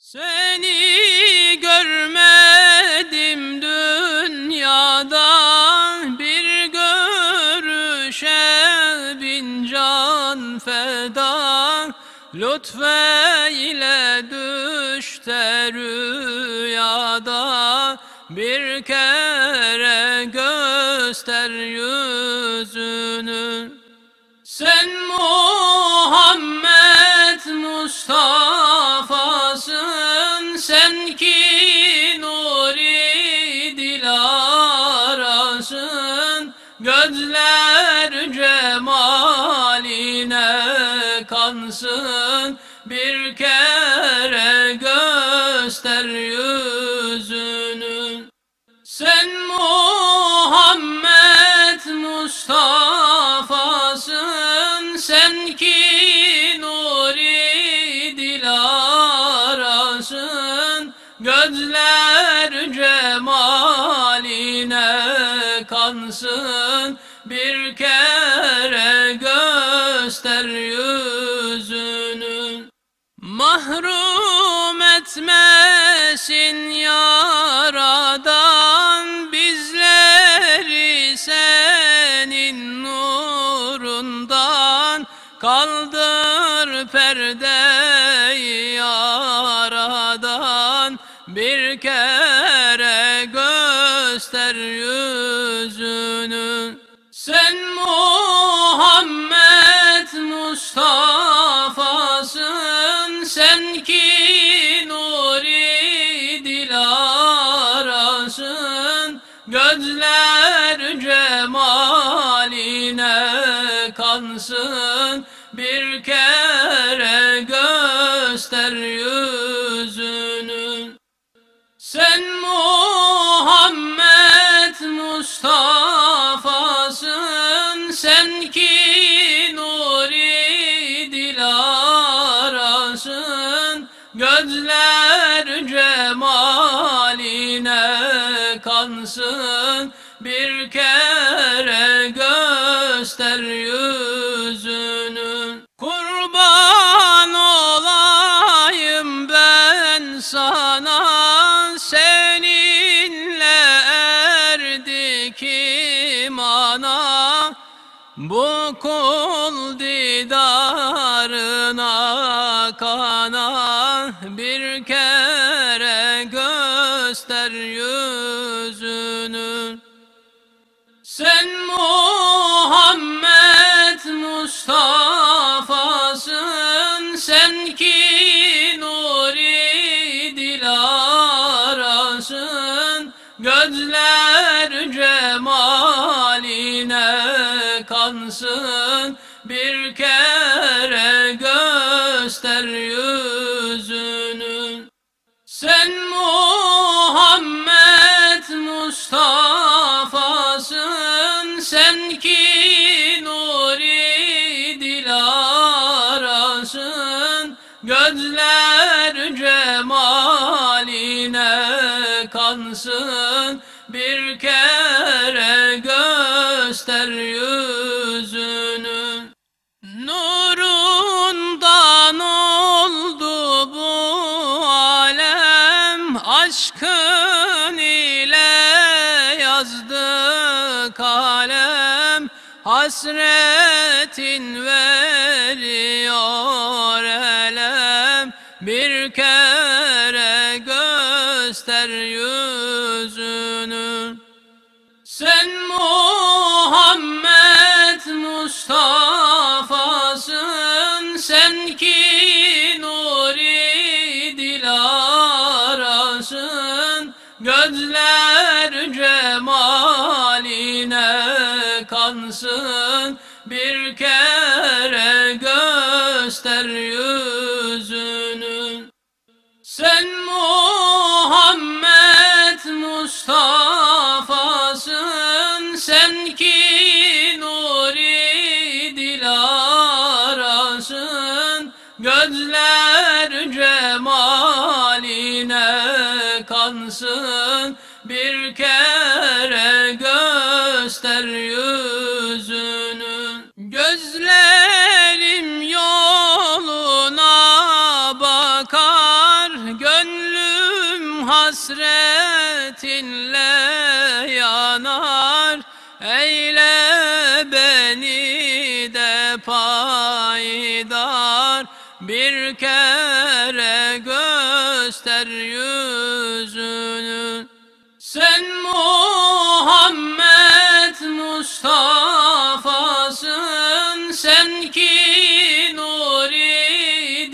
Seni görmedim dünyada, bir görüşe bin can feda. Lütfeyle düşte rüyada, bir kere göster yüzünü. Sen Muhammed Mustafa'sın, sen ki nuri dilarasın. Gözler cemaline kansın, bir kere göster yüzünü. Sen Muhammed Mustafa'sın, sen ki nuri dilarasın. Gözler cemaline kansın, bir kere göster yüzünü. Mahrum etmesin yaradan bizleri senin nurundan. Kaldır perdeyi yaradan, bir kere göster yüzünü. Sen Muhammed Mustafa'sın, sen ki nuri dilarasın. Gözler cemaline kansın, bir kere göster yüzünü. Sen Muhammed Mustafa'sın, sen ki nuri dilarasın. Gözler cemaline kansın, bir kere göster yüzünü. Kurban olayım ben sana, seninle erdik imana. Bu kul didarına kana, bir kere göster yüzünü. Sen Muhammed Mustafa'sın, sen ki nuri dilarasın. Gözler cemaline kansın, bir kere göster yüzünü. Sen Muhammed Mustafa'sın, sen ki nuri dilarasın. Gözler cemaline kansın, bir kere göster yüzünü. Nurundan oldu bu alem, aşkın ile yazdı kalem. Hasretin veriyor elem, bir kere göster yüzünü. Sen Muhammed Mustafa'sın, sen ki nuri dilarasın. Gözler cemaline kansın, bir kere göster yüzünü. Sen Muhammed Mustafa'sın, sen ki nuri dilarasın. Gözler cemaline kansın, bir kere göster yüzünü. Gözlerim yoluna bakar, gönlüm payidar, bir kere göster yüzünü. Sen Muhammed Mustafa'sın, sen ki nuri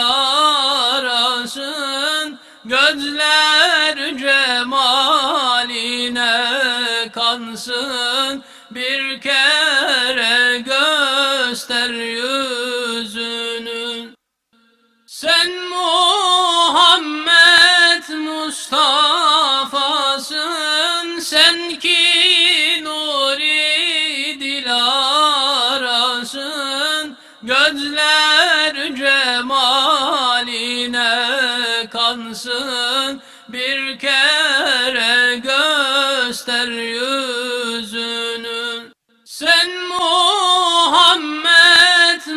dilarasın. Gözler cemaline kansın, bir kere göster yüzünü. Sen Muhammed Mustafa'sın, sen ki nuri dilarasın. Gözler cemaline kansın, bir kere göster yüzünü. Sen Muhammed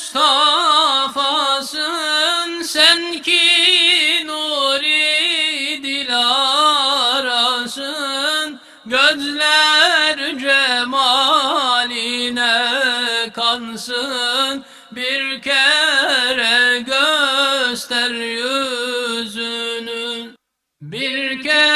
Mustafa'sın, sen ki nuri dilarasın. Gözler cemaline kansın, bir kere göster yüzünü. Bir kere